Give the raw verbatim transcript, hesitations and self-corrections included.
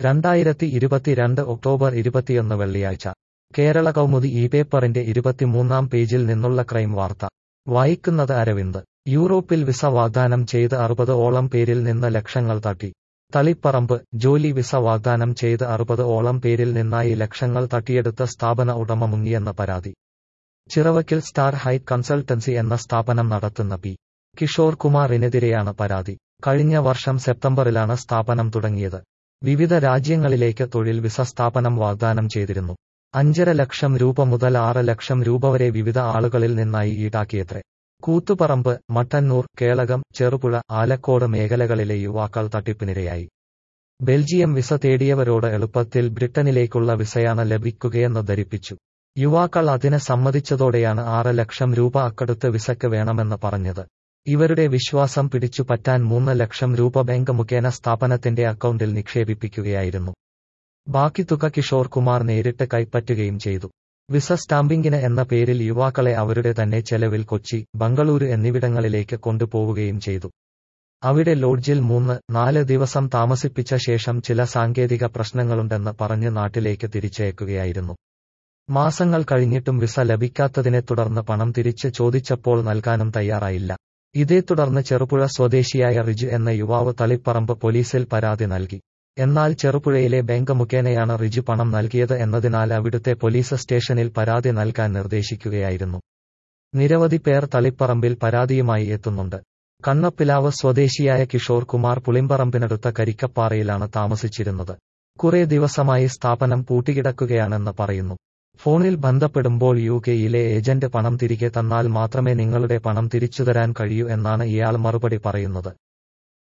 രണ്ടായിരത്തി ഇരുപത്തിരണ്ട് ഒക്ടോബർ ഇരുപത്തിയൊന്ന് വെള്ളിയാഴ്ച കേരള കൗമുദി ഈ പേപ്പറിന്റെ ഇരുപത്തിമൂന്നാം പേജിൽ നിന്നുള്ള ക്രൈം വാർത്ത വായിക്കുന്നത് അരവിന്ദ്. യൂറോപ്പിൽ വിസ വാഗ്ദാനം ചെയ്ത് അറുപത് ഓളം പേരിൽ നിന്ന് ലക്ഷങ്ങൾ തട്ടി. തളിപ്പറമ്പ്. ജോലി വിസ വാഗ്ദാനം ചെയ്ത് അറുപത് ഓളം പേരിൽ നിന്നായി ലക്ഷങ്ങൾ തട്ടിയെടുത്ത സ്ഥാപന ഉടമ മുങ്ങിയെന്ന പരാതി. ചിറവക്കിൽ സ്റ്റാർ ഹൈറ്റ് കൺസൾട്ടൻസി എന്ന സ്ഥാപനം നടത്തുന്ന പി കിഷോർ കുമാറിനെതിരെയാണ് പരാതി. കഴിഞ്ഞ വർഷം സെപ്റ്റംബറിലാണ് സ്ഥാപനം തുടങ്ങിയത്. വിവിധ രാജ്യങ്ങളിലേക്ക് തൊഴിൽ വിസ സ്ഥാപനം വാഗ്ദാനം ചെയ്തിരുന്നു. അഞ്ചര ലക്ഷം രൂപ മുതൽ ആറ് ലക്ഷം രൂപ വരെ വിവിധ ആളുകളിൽ നിന്നായി ഈടാക്കിയത്രേ. കൂത്തുപറമ്പ്, മട്ടന്നൂർ, കേളകം, ചെറുപുഴ, ആലക്കോട് മേഖലകളിലെ യുവാക്കൾ തട്ടിപ്പിനിരയായി. ബെൽജിയം വിസ തേടിയവരോട് എളുപ്പത്തിൽ ബ്രിട്ടനിലേക്കുള്ള വിസയാണ് ലഭിക്കുകയെന്ന് ധരിപ്പിച്ചു. യുവാക്കൾ അതിന് സമ്മതിച്ചതോടെയാണ് ആറ് ലക്ഷം രൂപ അക്കടുത്ത് വിസയ്ക്ക് വേണമെന്ന് പറഞ്ഞത്. ഇവരുടെ വിശ്വാസം പിടിച്ചുപറ്റാൻ മൂന്ന് ലക്ഷം രൂപ ബാങ്ക് മുഖേന സ്ഥാപനത്തിന്റെ അക്കൗണ്ടിൽ നിക്ഷേപിപ്പിക്കുകയായിരുന്നു. ബാക്കി തുക കിഷോർ കുമാർ നേരിട്ട് കൈപ്പറ്റുകയും ചെയ്തു. വിസ സ്റ്റാമ്പിംഗിന് എന്ന പേരിൽ യുവാക്കളെ അവരുടെ തന്നെ ചെലവിൽ കൊച്ചി, ബംഗളൂരു എന്നിവിടങ്ങളിലേക്ക് കൊണ്ടുപോവുകയും ചെയ്തു. അവിടെ ലോഡ്ജിൽ മൂന്ന്, നാല് ദിവസം താമസിപ്പിച്ച ശേഷം ചില സാങ്കേതിക പ്രശ്നങ്ങളുണ്ടെന്ന് പറഞ്ഞ് നാട്ടിലേക്ക് തിരിച്ചയക്കുകയായിരുന്നു. മാസങ്ങൾ കഴിഞ്ഞിട്ടും വിസ ലഭിക്കാത്തതിനെ തുടർന്ന് പണം തിരിച്ച് ചോദിച്ചപ്പോൾ നൽകാനും തയ്യാറായില്ല. ഇതേ തുടർന്ന് ചെറുപുഴ സ്വദേശിയായ റിജു എന്ന യുവാവ് തളിപ്പറമ്പ് പോലീസിൽ പരാതി നൽകി. എന്നാൽ ചെറുപുഴയിലെ ബാങ്ക് മുഖേനയാണ് റിജു പണം നൽകിയത് എന്നതിനാൽ അവിടുത്തെ പോലീസ് സ്റ്റേഷനിൽ പരാതി നൽകാൻ നിർദ്ദേശിക്കുകയായിരുന്നു. നിരവധി പേർ തളിപ്പറമ്പിൽ പരാതിയുമായി എത്തുന്നുണ്ട്. കണ്ണപ്പിലാവ് സ്വദേശിയായ കിഷോർ കുമാർ പുളിമ്പറമ്പിനടുത്ത കരിക്കപ്പാറയിലാണ് താമസിച്ചിരുന്നത്. കുറെ ദിവസമായി സ്ഥാപനം പൂട്ടിക്കിടക്കുകയാണെന്ന് പറയുന്നു. ഫോണിൽ ബന്ധപ്പെടുമ്പോൾ യു കെയിലെ ഏജന്റ് പണം തിരികെ തന്നാൽ മാത്രമേ നിങ്ങളുടെ പണം തിരിച്ചുതരാൻ കഴിയൂ എന്നാണ് ഇയാൾ മറുപടി പറയുന്നത്.